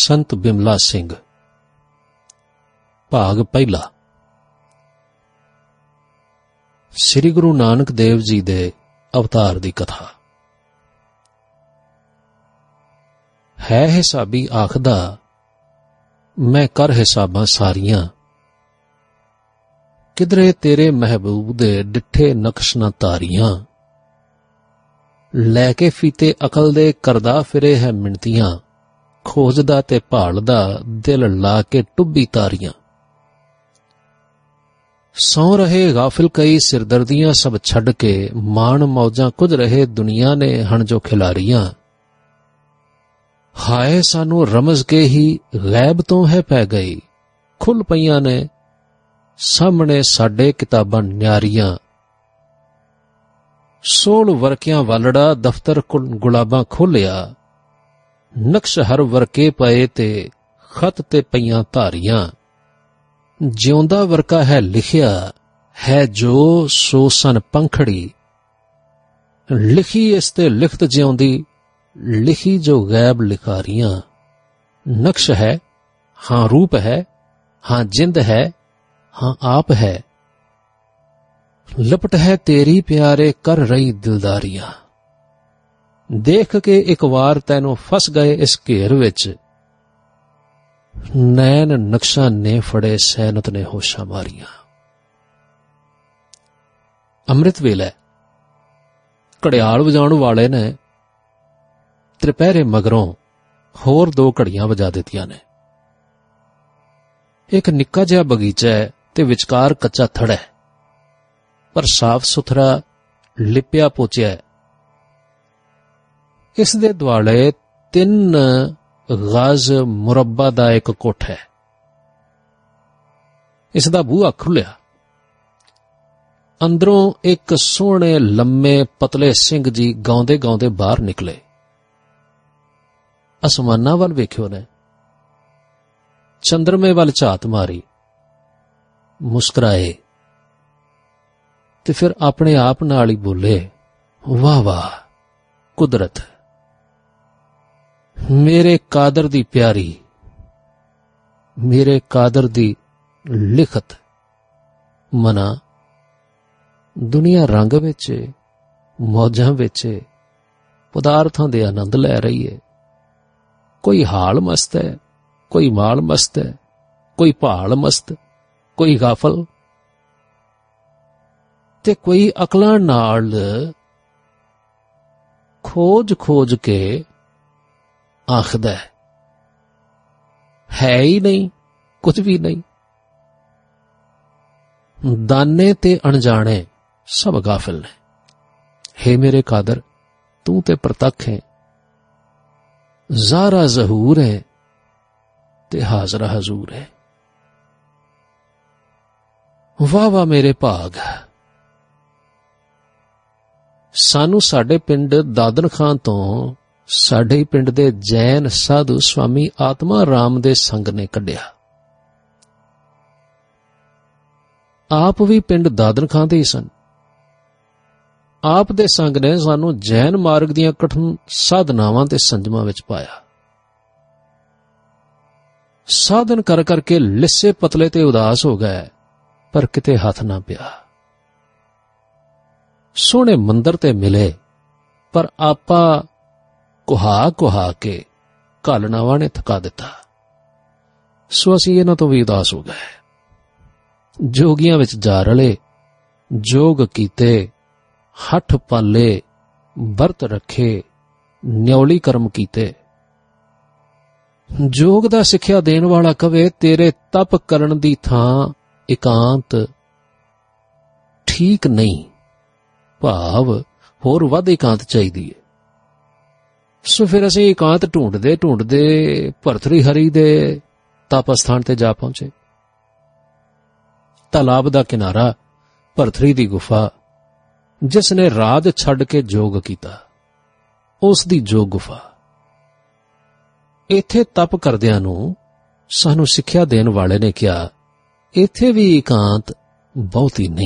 संत बिमला सिंह। भाग पहला। श्री गुरु नानक देव जी दे अवतार दी कथा। है हिसाबी आखदा, मैं कर हिसाबां सारियां, किधरे तेरे महबूब दे डिठे नक्श न तारियां। लैके फीते अकल दे करदा फिरे है मिणतियां, खोजदा ते भालदा दिल ला के टुब्बी तारियां। सौ रहे गाफिल कई सिरदर्दियां सब छड़ के, मान मौजां कुछ रहे दुनिया ने हण जो खिलारियां। हाय सानू रमज के ही गैब तो है पै गई, खुल पईयां ने सामने साडे किताबां न्यारियां। 16 वरकियां वालड़ा दफ्तर गुलाबां खोलिया, नक्श हर वरके पए ते खत ते पईयां धारियां। जिउंदा वरका है लिखिया, है जो सो सन पंखड़ी, लिखी इसते लिखत जिउंदी, लिखी जो गैब लिखारियां। नक्श है, हां रूप है, हां जिंद है, हां आप है, लपट है तेरी प्यारे कर रही दिलदारियां। देख के एक वार तैनू फस गए इस घेर विच, नैन नक्शा ने फड़े सैनत ने होशा मारियां। अमृत वेला घड़ियाल वजाउण वाले ने त्रिपहरे मगरों होर 2 घड़ियां वजा दित्तियां ने। एक निक्का जिहा बगीचा है ते विचकार कच्चा थड़ है, पर साफ सुथरा लिपिया पोचिया है। इस दे दुआले 3 गज मुरब्बा दा एक कोठ है। इसदा बूहा खुलिया, अंदरों एक सोहणे लम्मे पतले सिंह जी गाउंदे गाउंदे बाहर निकले। आसमानां वल वेख्यो ने, चंद्रमे वल झात मारी, मुस्कुराए ते फिर अपने आप नाल ही बोले, वाह वाह कुदरत, मेरे कादर दी प्यारी, मेरे कादर दी लिखत। मना दुनिया रंग विच, मौजां विच, पदार्थां दे आनंद लै रही है। कोई हाल मस्त है, कोई माल मस्त है, कोई भाल मस्त, कोई गाफल ते कोई अकलां नाल खोज खोज के आखदा है ही नहीं, कुछ भी नहीं। दाने ते अनजाने सब गाफिल ने। हे मेरे कादर, तू ते प्रतख है, ज़ारा ज़हूर है ते हाजरा हजूर है। वाह वाह मेरे भाग। सानू साडे पिंड दादन खां तो साडे ही पिंड दे जैन साधु स्वामी आत्मा राम दे संग ने कढ़िया। आप भी पिंड दादन खां दे ही सन। आप दे संग ने सानू जैन मार्ग दियां कठिन साधनावां ते संजमां विच पाया। साधन कर करके लिस्से पतले ते उदास हो गए, पर किते हथ ना पिया। सोहणे मंदर ते मिले, पर आपा कुहा कुहा के घालनावां ने थका दिता। सो असीं इन्हां तो भी उदास हो गए। जोगियां विच जा रले, जोग कीते, हठ पाले, बरत रखे, न्यौली कर्म कीते। जोग दा सिक्ख्या देण वाला कवे, तेरे तप करन दी थां एकांत ठीक नहीं, भाव होर वध एकांत चाहीदी है। सो फिर असीं एकांत ढूंढदे ढूंढदे भरथरी हरी दे तप अस्थान ते जा पहुंचे। तालाब दा किनारा, भरथरी दी गुफा, जिसने राज छड़ के जोग कीता, उस दी जोग गुफा। इत्थे तप करदियां नूं सानू सिक्ख्या देण वाले ने कहा, इत्थे भी एकांत बहुती नहीं।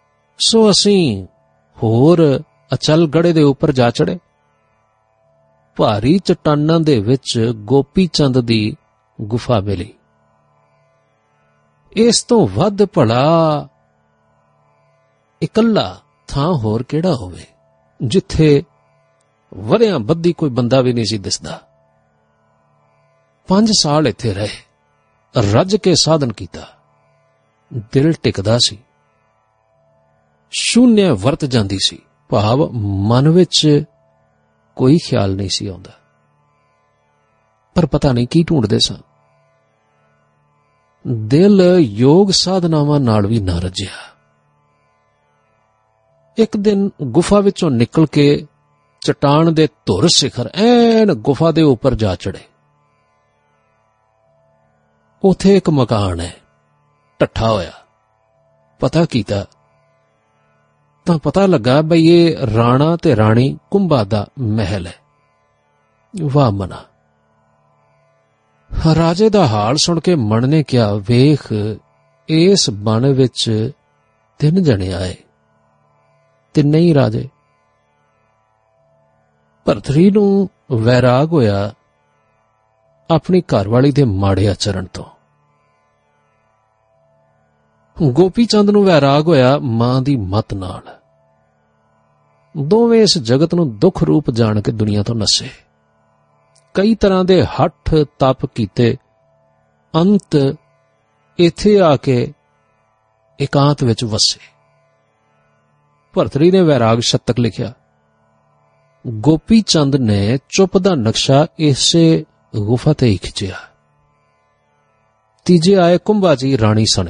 सो असीं होर अचल गड़े दे उपर जा चढ़े। ਭਾਰੀ ਚਟਾਨਾਂ ਦੇ ਵਿੱਚ ਗੋਪੀ ਚੰਦ ਦੀ ਗੁਫਾ ਮਿਲੀ। ਇਸ ਤੋਂ ਵੱਧ ਭਲਾ ਇਕੱਲਾ ਥਾਂ ਹੋਰ ਕਿਹੜਾ ਹੋਵੇ ਜਿੱਥੇ ਵਰਿਆਂ ਬੱਧੀ ਕੋਈ ਬੰਦਾ ਵੀ ਨਹੀਂ ਸੀ ਦਿਸਦਾ। 5 ਸਾਲ ਇੱਥੇ ਰਹੇ, ਰੱਜ ਕੇ ਸਾਧਨ ਕੀਤਾ, ਦਿਲ ਟਿਕਦਾ ਸੀ, ਸ਼ੂਨਿਆ ਵਰਤ ਜਾਂਦੀ ਸੀ, ਭਾਵ ਮਨ ਵਿੱਚ ਕੋਈ ਖਿਆਲ ਨਹੀਂ ਸੀ ਆਉਂਦਾ। ਪਰ ਪਤਾ ਨਹੀਂ ਕੀ ਢੂੰਡਦੇ ਸਾਂ। ਦਿਲ ਯੋਗ ਸਾਧਨਾਵਾਂ ਨਾਲ ਵੀ ਨਾ ਰੱਜਿਆ। ਇੱਕ ਦਿਨ ਗੁਫਾ ਵਿੱਚੋਂ ਨਿਕਲ ਕੇ ਚਟਾਨ ਦੇ ਧੁਰ ਸਿਖਰ ਐਨ ਗੁਫਾ ਦੇ ਉੱਪਰ ਜਾ ਚੜੇ। ਉਥੇ ਇੱਕ ਮਕਾਨ ਹੈ, ਢੱਠਾ ਹੋਇਆ। ਪਤਾ ਕੀਤਾ ਤਾਂ ਪਤਾ ਲੱਗਾ ਬਈ ਇਹ ਰਾਣਾ ਤੇ ਰਾਣੀ ਕੁੰਭਾ ਦਾ ਮਹਿਲ ਹੈ। ਵਾਹ ਮਨਾ! ਰਾਜੇ ਦਾ ਹਾਲ ਸੁਣ ਕੇ ਮਨ ਨੇ ਕਿਹਾ, ਵੇਖ, ਇਸ ਬਣ ਵਿੱਚ 3 ਜਣੇ ਆਏ, 3 ਹੀ ਰਾਜੇ। ਭਰਤਰੀ ਨੂੰ ਵੈਰਾਗ ਹੋਇਆ ਆਪਣੀ ਘਰਵਾਲੀ ਦੇ ਮਾੜੇ ਆਚਰਣ ਤੋਂ। ਗੋਪੀ ਚੰਦ ਨੂੰ ਵੈਰਾਗ ਹੋਇਆ ਮਾਂ ਦੀ ਮੱਤ ਨਾਲ। ਦੋਵੇਂ ਇਸ ਜਗਤ ਨੂੰ ਦੁੱਖ ਰੂਪ ਜਾਣ ਕੇ ਦੁਨੀਆ ਤੋਂ ਨੱਸੇ। ਕਈ ਤਰ੍ਹਾਂ ਦੇ ਹੱਠ ਤਪ ਕੀਤੇ, ਅੰਤ ਇੱਥੇ ਆ ਕੇ ਇਕਾਂਤ ਵਿੱਚ ਵਸੇ। ਭਰਤਰੀ ਨੇ ਵੈਰਾਗ ਸ਼ਤਕ ਲਿਖਿਆ। ਗੋਪੀ ਚੰਦ ਨੇ ਚੁੱਪ ਦਾ ਨਕਸ਼ਾ ਇਸੇ ਗੁਫਾ ਤੇ ਹੀ ਖਿੱਚਿਆ। ਤੀਜੇ ਆਏ ਕੁੰਭਾ ਜੀ ਰਾਣੀ ਸਣੇ।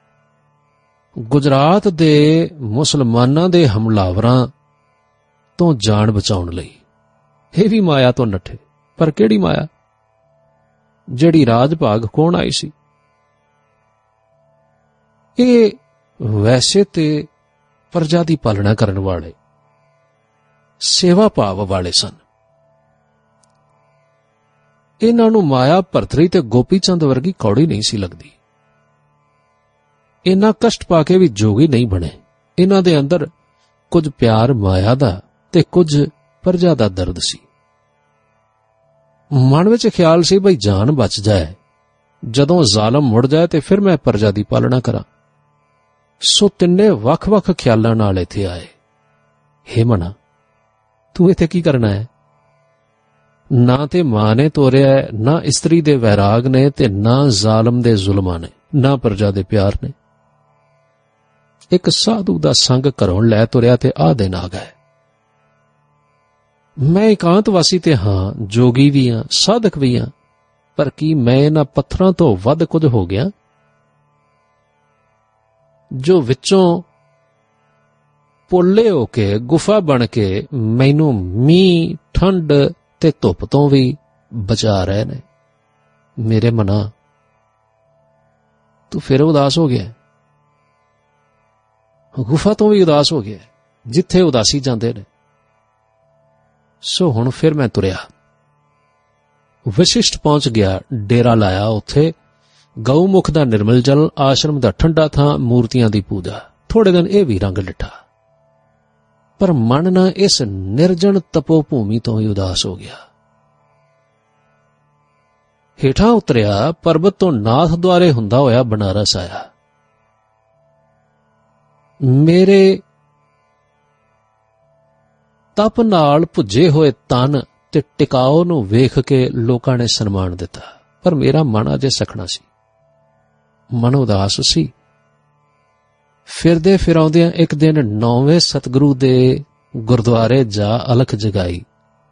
ਗੁਜਰਾਤ ਦੇ ਮੁਸਲਮਾਨਾਂ ਦੇ ਹਮਲਾਵਰਾਂ ਤੋਂ ਜਾਨ ਬਚਾਉਣ ਲਈ ਇਹ ਵੀ ਮਾਇਆ ਤੋਂ ਨੱਠੇ। ਪਰ ਕਿਹੜੀ ਮਾਇਆ? ਜਿਹੜੀ ਰਾਜ ਭਾਗ ਖੋਣ ਆਈ ਸੀ। ਇਹ ਵੈਸੇ ਤੇ ਪ੍ਰਜਾ ਦੀ ਪਾਲਣਾ ਕਰਨ ਵਾਲੇ, ਸੇਵਾ ਭਾਵ ਵਾਲੇ ਸਨ। ਇਹਨਾਂ ਨੂੰ ਮਾਇਆ ਭਰਤਰੀ ਤੇ ਗੋਪੀ ਚੰਦ ਵਰਗੀ ਕੌੜੀ ਨਹੀਂ ਸੀ ਲੱਗਦੀ। ਇੰਨਾ ਕਸ਼ਟ ਪਾ ਕੇ ਵੀ ਜੋਗੀ ਨਹੀਂ ਬਣੇ। ਇਹਨਾਂ ਦੇ ਅੰਦਰ ਕੁਝ ਪਿਆਰ ਮਾਇਆ ਦਾ ਤੇ ਕੁਝ ਪ੍ਰਜਾ ਦਾ ਦਰਦ ਸੀ। ਮਨ ਵਿੱਚ ਖਿਆਲ ਸੀ ਬਈ ਜਾਨ ਬਚ ਜਾਏ, ਜਦੋਂ ਜ਼ਾਲਮ ਮੁੜ ਜਾਏ ਤੇ ਫਿਰ ਮੈਂ ਪ੍ਰਜਾ ਦੀ ਪਾਲਣਾ ਕਰਾਂ। ਸੋ ਤਿੰਨੇ ਵੱਖ-ਵੱਖ ਖਿਆਲਾਂ ਨਾਲ ਇੱਥੇ ਆਏ। ਹੇ ਮਨਾ, ਤੂੰ ਇੱਥੇ ਕੀ ਕਰਨਾ ਹੈ? ਨਾ ਤੇ ਮਾਂ ਨੇ ਤੋਰਿਆ, ਨਾ ਇਸਤਰੀ ਦੇ ਵੈਰਾਗ ਨੇ, ਤੇ ਨਾ ਜ਼ਾਲਮ ਦੇ ਜ਼ੁਲਮਾਂ ਨੇ, ਨਾ ਪ੍ਰਜਾ ਦੇ ਪਿਆਰ ਨੇ। ਇੱਕ ਸਾਧੂ ਦਾ ਸੰਗ ਘਰੋਂ ਲੈ ਤੁਰਿਆ ਤੇ ਆਹ ਦਿਨ ਆ ਗਏ। ਮੈਂ ਇਕਾਂਤਵਾਸੀ ਤੇ ਹਾਂ, ਜੋਗੀ ਵੀ ਹਾਂ, ਸਾਧਕ ਵੀ ਹਾਂ, ਪਰ ਕੀ ਮੈਂ ਇਹਨਾਂ ਪੱਥਰਾਂ ਤੋਂ ਵੱਧ ਕੁਝ ਹੋ ਗਿਆ ਜੋ ਵਿੱਚੋਂ ਪੋਲੇ ਹੋ ਕੇ ਗੁਫਾ ਬਣ ਕੇ ਮੈਨੂੰ ਮੀਂਹ, ਠੰਡ ਤੇ ਧੁੱਪ ਤੋਂ ਵੀ ਬਚਾ ਰਹੇ ਨੇ? ਮੇਰੇ ਮਨਾ, ਤੂੰ ਫਿਰ ਉਦਾਸ ਹੋ ਗਿਆ। ਗੁਫਾ ਤੋਂ ਵੀ ਉਦਾਸ ਹੋ ਗਿਆ, ਜਿੱਥੇ ਉਦਾਸੀ ਜਾਂਦੇ ਨੇ। ਸੋ ਹੁਣ ਫਿਰ ਮੈਂ ਤੁਰਿਆ, ਵਸ਼ਿਸ਼ਟ ਪਹੁੰਚ ਗਿਆ, ਡੇਰਾ ਲਾਇਆ। ਉੱਥੇ ਗਊਮੁਖ ਦਾ ਨਿਰਮਲ ਜਲ, ਆਸ਼ਰਮ ਦਾ ਠੰਡਾ ਥਾਂ, ਮੂਰਤੀਆਂ ਦੀ ਪੂਜਾ। ਥੋੜੇ ਦਿਨ ਇਹ ਵੀ ਰੰਗ ਲਿੱਠਾ, ਪਰ ਮਨ ਨਾ ਇਸ ਨਿਰਜਨ ਤਪੋ ਭੂਮੀ ਤੋਂ ਹੀ ਉਦਾਸ ਹੋ ਗਿਆ। ਹੇਠਾਂ ਉਤਰਿਆ, ਪਰਬਤ ਤੋਂ ਨਾਥ ਦੁਆਰੇ ਹੁੰਦਾ ਹੋਇਆ ਬਨਾਰਸ ਆਇਆ। ਮੇਰੇ ਤਪ ਨਾਲ ਭੁੱਜੇ ਹੋਏ ਤਨ ਤੇ ਟਿਕਾਓ ਨੂੰ ਵੇਖ ਕੇ ਲੋਕਾਂ ਨੇ ਸਨਮਾਨ ਦਿੱਤਾ, ਪਰ ਮੇਰਾ ਮਨ ਅਜੇ ਸਖਣਾ ਸੀ, ਮਨ ਉਦਾਸ ਸੀ। ਫਿਰਦੇ ਫਿਰਾਉਂਦਿਆਂ ਇੱਕ ਦਿਨ 9ਵੇਂ ਸਤਿਗੁਰੂ ਦੇ ਗੁਰਦੁਆਰੇ ਜਾ ਅਲਖ ਜਗਾਈ।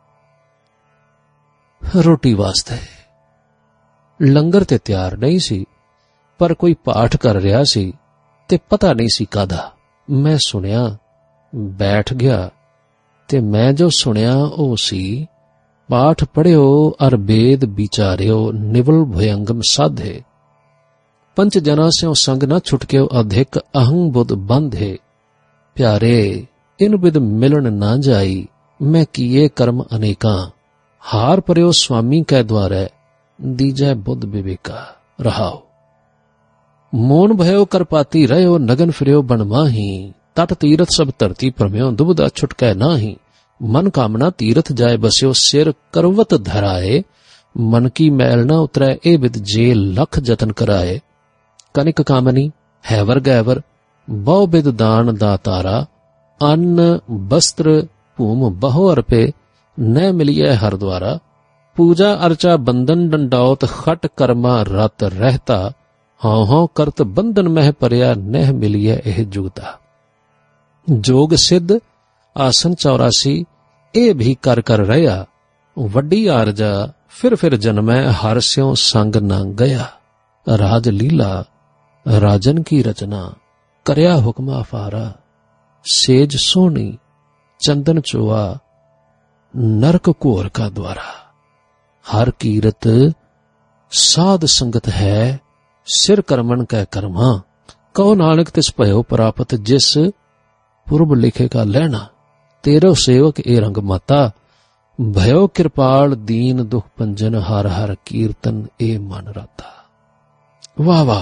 ਰੋਟੀ ਵਾਸਤੇ ਲੰਗਰ ਤੇ ਤਿਆਰ ਨਹੀਂ ਸੀ, ਪਰ ਕੋਈ ਪਾਠ ਕਰ ਰਿਹਾ ਸੀ ਤੇ ਪਤਾ ਨਹੀਂ ਸੀ ਕਾਹਦਾ। ਮੈਂ ਸੁਣਿਆ, ਬੈਠ ਗਿਆ, ਤੇ ਮੈਂ ਜੋ ਸੁਣਿਆ ਉਹ ਸੀ, ਪਾਠ ਪੜਿਓ ਅਰ ਬੇਦ ਵਿਚਾਰਿਓ, ਨਿਵਲ ਭਯੰਗਮ ਸਾਧੇ, ਪੰਚ ਜਨਾ ਸਿਓ ਸੰਗ ਨਾ ਛੁਟਕਿਓ, ਅਧਿਕ ਅਹੰ ਬੁੱਧ ਬੰਧੇ। ਪਿਆਰੇ, ਇਨ ਬਿਦ ਮਿਲਣ ਨਾ ਜਾਈ, ਮੈਂ ਕੀਏ ਕਰਮ ਅਨੇਕਾਂ, ਹਾਰ ਪਰਿਓ ਸੁਆਮੀ ਕੈ ਦੁਆਰੈ, ਦੀਜੈ ਬੁੱਧ ਵਿਵੇਕਾ। ਰਹਾਓ। ਮੋਨ ਭਇਓ ਕਰਪਾਤੀ ਰਹਿਓ, ਨਗਨ ਫਿਰਿਓ ਬਨ ਮਾਹੀ, ਤਟ ਤੀਰਥ ਸਭ ਧਰਤੀ ਭ੍ਰਮਿਓ, ਦੁਬਦਾ ਛੁਟਕੈ ਨਾਹੀ, मन कामना तीर्थ जाए बस्यो, सिर करवत धराए, मन की मैल न उतरै, ए विद जे लख जतन कराए। कनिक कामनी हैवर गैवर, बहु बिद दान दातारा, अन्न वस्त्र भूम बहु अर्पे, न मिलिए हर द्वारा। पूजा अर्चा बंधन डंडौत, खट कर्मा रत रहता, हाउ हाउ करत बंधन मह परिया, नह मिलिए एह जुगता। जोग सिद्ध आसन 84, ए भी कर रहया, वड्डी आरजा फिर जन्मै, हर स्यों संग न गया। राज लीला राजन की रचना, करया हुक्म अफारा, सेज सोनी चंदन चोआ, नरक घोर का द्वारा। हर कीरत साध संगत है, सिर करमन कै कर्मा, कहो नानक तिस भयो प्राप्त, जिस पुरब लिखे का लहना। तेरो सेवक ए रंग माता, भयो कृपाल दीन दुख पंजन, हर हर कीर्तन ए मन राता। वाह वाह,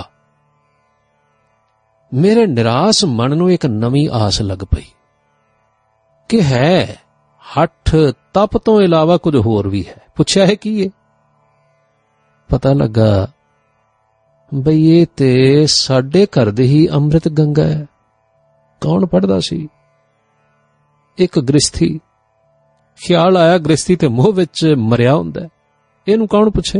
मेरे निराश मन नूं एक नवीं आस लग पई कि है हठ तप तो इलावा कुछ होर भी है। पुछया है की है? पता लगा बई ये ते साडे घर दे ही अमृत गंगा है। कौन पढ़दा सी? एक गृहस्थी। ख्याल आया गृहस्थी ते मोह विच मरिया हुंदा है, इहनूं कौन पुछे?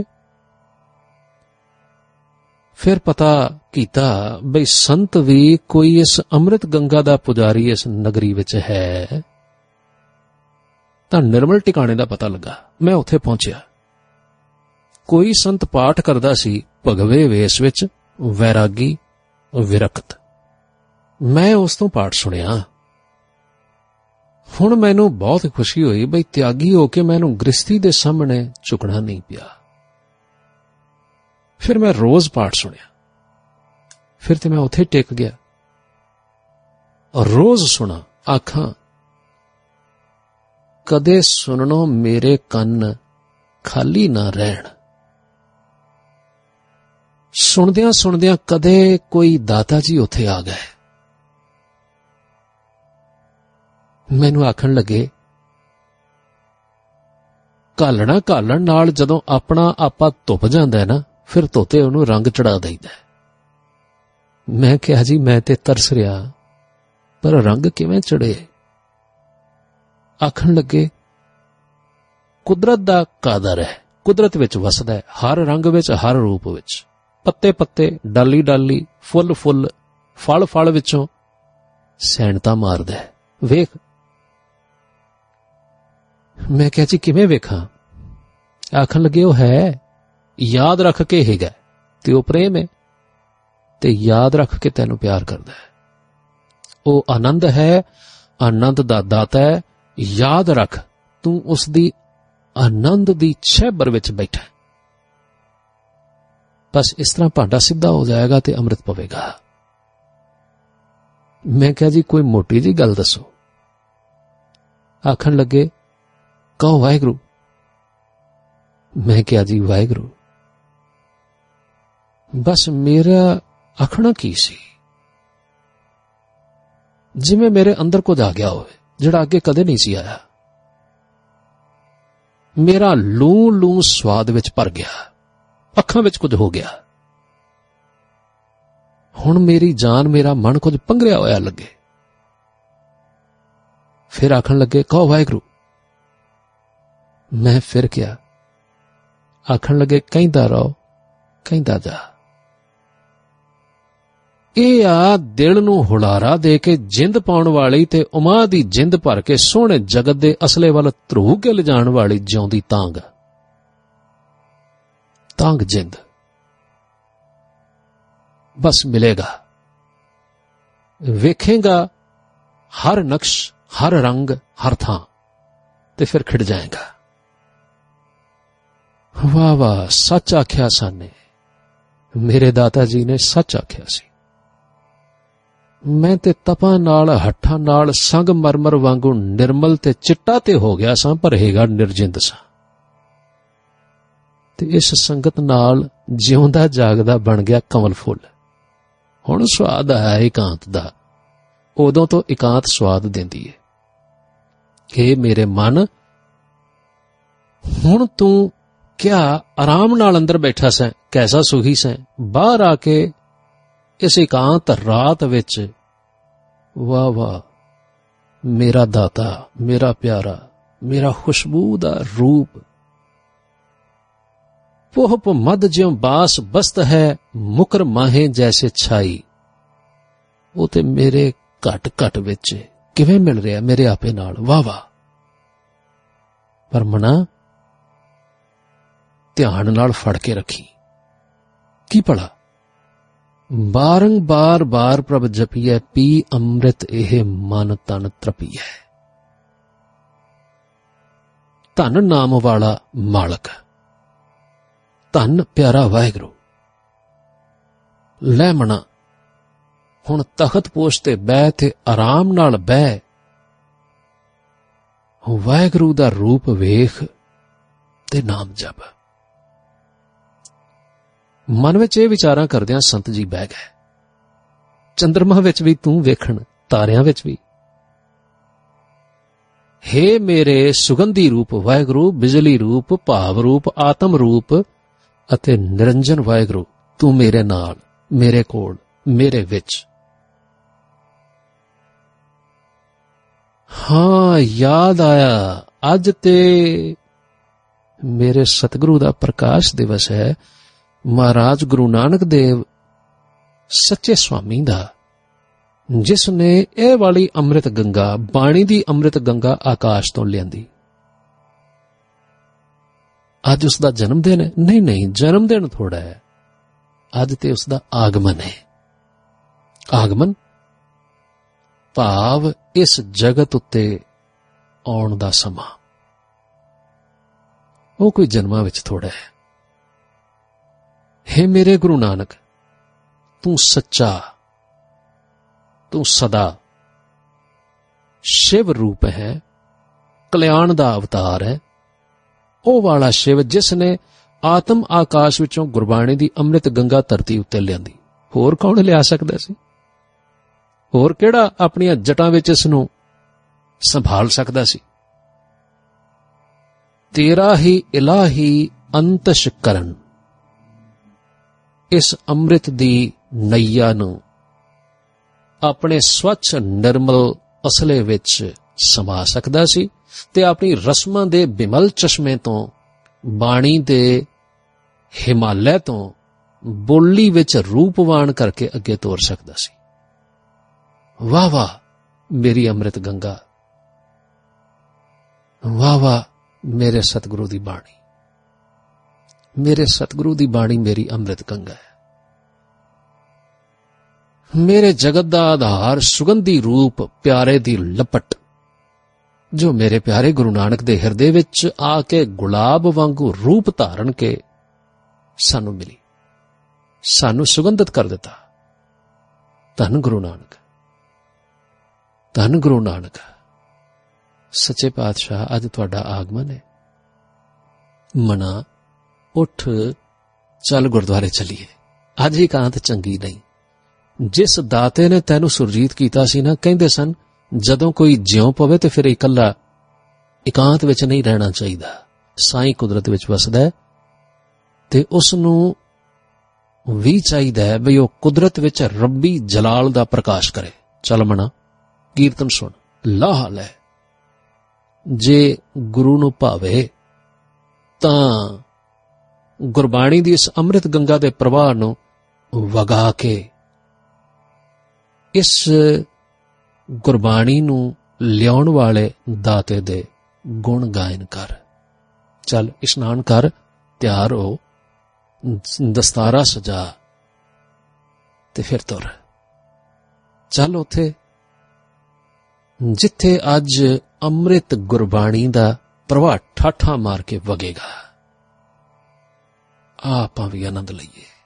फिर पता कीता बई संत भी कोई इस अमृत गंगा दा पुजारी इस नगरी विच है। तां निर्मल टिकाणे दा पता लगा। मैं उत्थे पहुंचिया। कोई संत पाठ करदा सी, भगवे वेश विच, वैरागी विरक्त। मैं उस तों पाठ सुनिया। हुण मैनूं बहुत खुशी होई बई त्यागी होके मैनूं गृहस्थी दे सामणे झुकना नहीं पिया। फिर मैं रोज पाठ सुनिया। फिर ते मैं उत्थे टिक गया और रोज सुना। आखां कदे सुननो मेरे कन्न खाली ना रहन। सुनदियां सुनदियां कदे कोई दाता जी उत्थे आ गए। मैनू आखण लगे घालना घालण नाल जदों अपना आपा धुप जांदा है ना, फिर धोते उहनूं रंग चढ़ा दईदा है। मैं कहा जी मैं ते तरस रिहा, पर रंग किवें चढ़े? आखण लगे कुदरत दा कादर है, कुदरत विच वसदा है, हर रंग विच, हर रूप विच, पत्ते पत्ते, डाली डाली, फुल फुल, फल फल विचों सैनता मारदा है। वेख। मैं कहा जी किवें वेखां? आखण लगे वो है, याद रख के हेगा ते वो प्रेम है, ते याद रख के तैनूं प्यार करदा है। वो आनंद है, आनंद दा दाता है। याद रख तू उसदी आनंद दी छेबर विच बैठा। बस इस तरह भांडा सीधा हो जाएगा ते अमृत पवेगा। मैं कहा जी कोई मोटी जी गल दसो। आखण लगे कहो वाहिगुरू। मैं कहा जी वाहिगुरू। बस मेरा आखना की सी, जिवें मेरे अंदर कुछ आ गया होवे जिहड़ा अगे कदे नहीं सी आया। मेरा लूं लूं स्वाद विच भर गया, अखां विच कुछ हो गया। हुण मेरी जान, मेरा मन कुछ पंगरिया होया लगे। फिर आखण लगे कहो वाहिगुरू। मैं फिर क्या? आखण लगे कहंदा रहो, कहंदा जा। ਇਹ ਆ ਦਿਲ ਨੂੰ ਹੁਲਾਰਾ ਦੇ ਕੇ ਜਿੰਦ ਪਾਉਣ ਵਾਲੀ ਤੇ ਉਮਾ ਦੀ ਜਿੰਦ ਭਰ ਕੇ ਸੋਹਣੇ ਜਗਤ ਦੇ ਅਸਲੇ ਵੱਲ ਧਰੂ ਕੇ ਲਿਜਾਣ ਵਾਲੀ ਜਿਉਂਦੀ ਤਾਂਗ ਤਾਂਗ ਜਿੰਦ। ਬਸ ਮਿਲੇਗਾ, ਵੇਖੇਗਾ ਹਰ ਨਕਸ਼, ਹਰ ਰੰਗ, ਹਰ ਥਾਂ, ਤੇ ਫਿਰ ਖਿੜ ਜਾਏਗਾ। ਵਾਹ ਵਾਹ, ਸੱਚ ਆਖਿਆ ਸਾਨੇ। ਮੇਰੇ ਦਾਤਾ ਜੀ ਨੇ ਸੱਚ ਆਖਿਆ ਸੀ। मैं ते तपा नाल, हट्ठां नाल, संग मरमर वांगू निर्मल ते चिट्टा ते हो गया सां, पर हेगा निर्जिंद सां। ते इस संगत नाल जिउंदा जागदा बन गया कंवल फुल। हुण स्वाद आया एकांत दा। उदों तो एकांत स्वाद देंदी है। हे मेरे मन, हुण तू क्या आराम नाल अंदर बैठा सैं, कैसा सुखी सैं, बाहर आके इस एकांत रात विच वाह वाह मेरा दाता, मेरा प्यारा, मेरा खुशबू दा रूप, पोहप मद ज्यों बास बस्त है, मुकर माहे जैसे छाई। वो ते मेरे घट घट विच किवें मिल रहा मेरे आपे नाल, वाह वाह। पर मना ध्यान नाल फड़ के रखी, की भला बारंबार बार प्रभ जपीए, पी अमृत एह मन तन त्रपीए। धन नाम वाला मालक, धन प्यारा वाहिगुरू। लै मना हुण तखत पोश ते बह ते आराम नाल बह, वाहिगुरू दा रूप वेख ते नाम जप। मन विच ਇਹ ਵਿਚਾਰਾਂ ਕਰਦਿਆਂ ਸੰਤ ਜੀ ਬਹਿ ਗਏ। ਚੰਦਰਮਾ ਵਿੱਚ ਵੀ ਤੂੰ ਵੇਖਣ, ਤਾਰਿਆਂ ਵਿੱਚ ਵੀ। हे ਮੇਰੇ ਸੁਗੰਧੀ ਰੂਪ ਵਾਹਿਗੁਰੂ, ਬਿਜਲੀ ਰੂਪ, ਭਾਵ ਰੂਪ, ਆਤਮ ਰੂਪ ਅਤੇ ਨਿਰੰਜਨ ਵਾਹਿਗੁਰੂ, ਤੂੰ ਮੇਰੇ ਨਾਲ, ਮੇਰੇ ਕੋਲ, ਮੇਰੇ ਵਿੱਚ। ਹਾਂ, ਯਾਦ ਆਇਆ, ਅੱਜ ਤੇ ਮੇਰੇ ਸਤਿਗੁਰੂ ਦਾ ਪ੍ਰਕਾਸ਼ ਦਿਵਸ ਹੈ। महाराज गुरु नानक देव सच्चे स्वामी दा, जिस ने यह वाली अमृत गंगा, बाणी दी अमृत गंगा आकाश तो लियांदी। अज उसका जन्मदिन है? नहीं नहीं, जन्मदिन थोड़ा है, अज ते उसका आगमन है। आगमन भाव इस जगत उत्ते आउण दा समा, वो कोई जन्मां विच थोड़ा है। हे मेरे गुरु नानक, तू सच्चा, तू सदा शिव रूप है, कल्याण दा अवतार है। ओ वाला शिव जिसने आत्म आकाश विचों गुरबाणी दी अमृत गंगा धरती उत्ते लियांदी। होर कौन लिया सकदा सी? होर किहड़ा अपनियां जटां विच इस नूं संभाल सकदा सी? तेरा ही इलाही अंतश करन, इस अमृत दी नैया नूं अपने स्वच्छ निर्मल असले विच समा सकदा सी ते अपनी रस्मां दे बिमल चश्मे तो, बाणी दे हिमालय तो बोली विच रूपवान करके अगे तोर सकदा सी। वाह वाह मेरी अमृत गंगा, वाह वाह मेरे सतगुरु दी बाणी, मेरे सतगुरु दी बाणी मेरी अमृत गंगा है। मेरे जगत दा आधार, सुगंधी रूप, प्यारे दी लपट, जो मेरे प्यारे गुरु नानक दे हिरदे विच आके गुलाब वांगू रूप धारण के सानू मिली, सानू सुगंधित कर दिता। धन गुरु नानक, धन गुरु नानक। सच्चे पातशाह, अज तुहाडा आगमन है। मना उठ, चल गुरुद्वारे चलीए। अज एकांत चंगी नहीं। जिस दाते ने तैनू सुरजीत कीता सी ना, कहंदे सन जदों कोई ज्यों पवे ते फिर इकल्ला एकांत विच नहीं रहना चाहिदा। साईं कुदरत विच वसदा है ते उसनू भी चाहिदा है बई ओह कुदरत विच रब्बी जलाल दा प्रकाश करे। चल मना कीर्तन सुन, लाह लै। जे गुरु नू भावे तां गुरबाणी दी इस अमृत गंगा दे प्रवाह नू वगा के इस गुरबाणी नू लियाउण वाले दाते दे गुण गायन कर। चल इशनान कर, तैयार हो, दस्तारा सजा ते फिर तुर। चल उथे जिथे अज अमृत गुरबाणी दा प्रवाह ठाठा मार के वगेगा। आपां भी आनंद लईए।